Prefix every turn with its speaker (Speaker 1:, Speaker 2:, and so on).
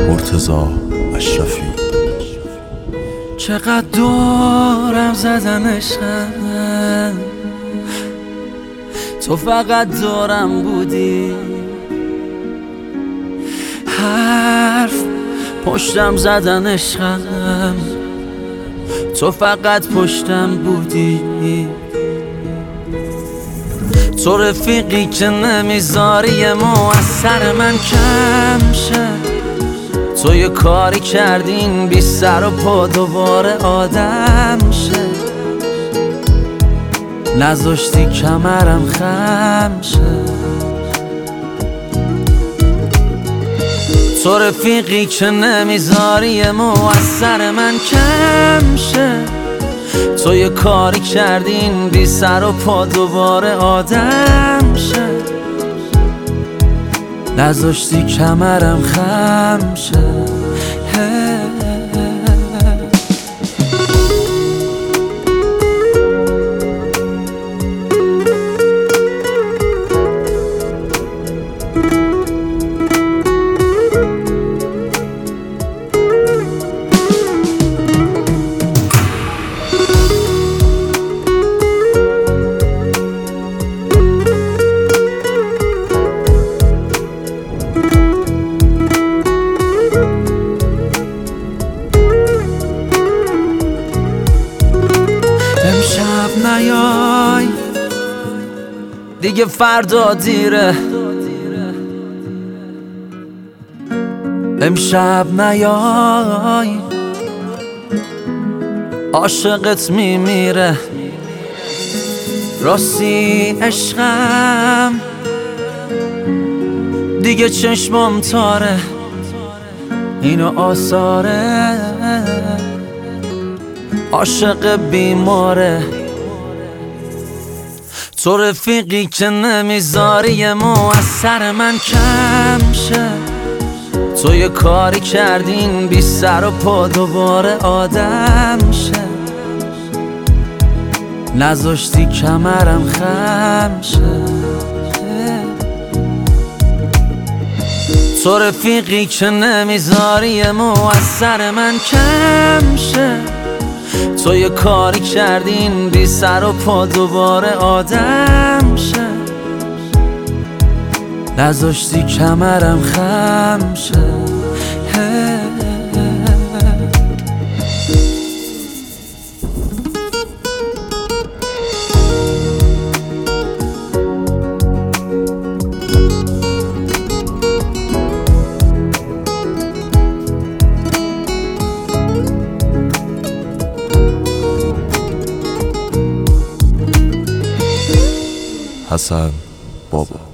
Speaker 1: مرتضی اشرفی.
Speaker 2: چقدر دورم زدن عشقم، تو فقط دورم بودی. حرف پشتم زدن عشقم، تو فقط پشتم بودی. تو رفیقی که نمیذاری مو از سر من کم شه. تو یه کاری کردین بی سر و پا دوباره آدم شه. نذاشتی کمرم خم شه. تو رفیقی که نمیذاری مو از سر من کم شه. تو یه کاری کردین بی سر و پا دوباره آدم شه. نذاشتی کمرم خم شه. امشب نیای دیگه، فردا دیره. امشب نیای عاشقت میمیره. راستی عشقم دیگه چشمم تاره، اینو آثاره عاشق بیماره. تو رفیقی که نمیذاری مو از سر من کم شه. تو یه کاری کردین بی سر و پا دوباره آدم شه. نذاشتی کمرم خم شه. تو رفیقی که نمیذاری مو از سر من کم شه. تو یه کاری کردین بی سر و پا دوباره آدم شه. نذاشتی کمرم خم شه.
Speaker 1: حسن بابا.